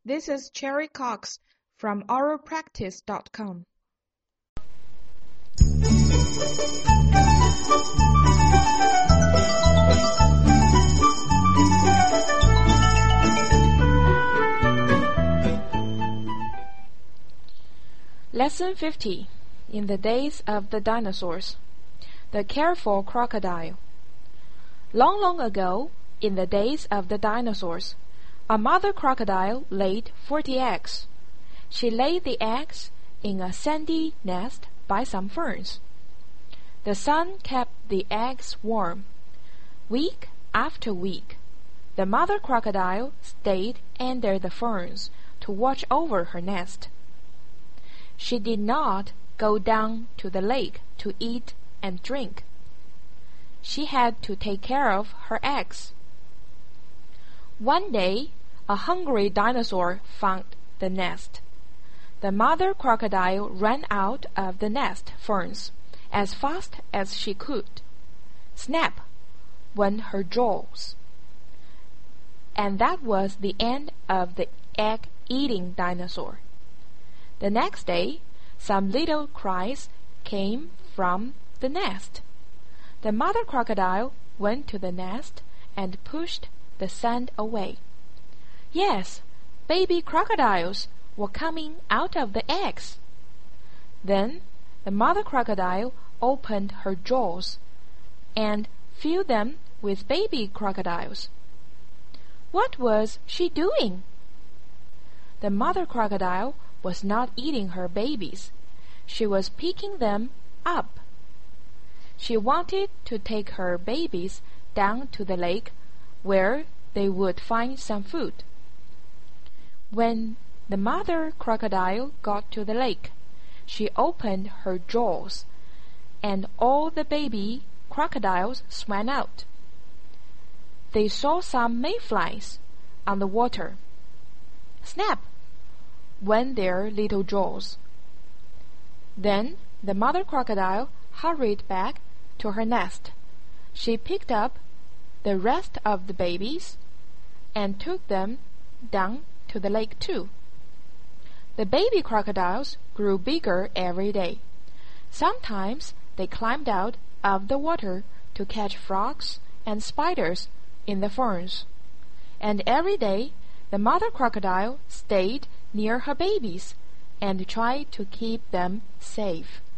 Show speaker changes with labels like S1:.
S1: This is Cherry Cox from oralpractice.com.
S2: Lesson 50. In the days of the dinosaurs. The careful crocodile. Long, long ago, in the days of the dinosaurs, a mother crocodile laid 40 eggs. She laid the eggs in a sandy nest by some ferns. The sun kept the eggs warm. Week after week, the mother crocodile stayed under the ferns to watch over her nest. She did not go down to the lake to eat and drink. She had to take care of her eggs. One day, a hungry dinosaur found the nest. The mother crocodile ran out of the nest ferns as fast as she could. Snap went her jaws. And that was the end of the egg-eating dinosaur. The next day, some little cries came from the nest. The mother crocodile went to the nest and pushed the sand away. Yes, baby crocodiles were coming out of the eggs. Then the mother crocodile opened her jaws and filled them with baby crocodiles. What was she doing? The mother crocodile was not eating her babies. She was picking them up. She wanted to take her babies down to the lake where they would find some food. When the mother crocodile got to the lake, she opened her jaws, and all the baby crocodiles swam out. They saw some mayflies on the water. Snap went their little jaws. Then the mother crocodile hurried back to her nest. She picked up the rest of the babies and took them down to the lake too. The baby crocodiles grew bigger every day. Sometimes they climbed out of the water to catch frogs and spiders in the ferns. And every day the mother crocodile stayed near her babies and tried to keep them safe.